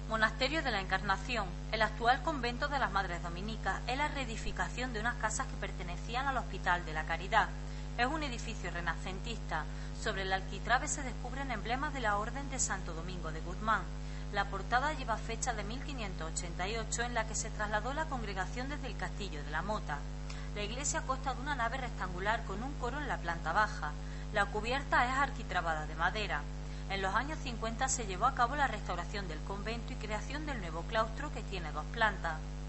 Monasterio de la Encarnación. El actual convento de las Madres Dominicas es la reedificación de unas casas que pertenecían al Hospital de la Caridad. Es un edificio renacentista. Sobre el arquitrabe se descubren emblemas de la Orden de Santo Domingo de Guzmán. La portada lleva fecha de 1588, en la que se trasladó la congregación desde el Castillo de la Mota. La iglesia consta de una nave rectangular con un coro en la planta baja. La cubierta es arquitrabada de madera. En los años 50 se llevó a cabo la restauración del convento y creación del nuevo claustro, que tiene 2 plantas.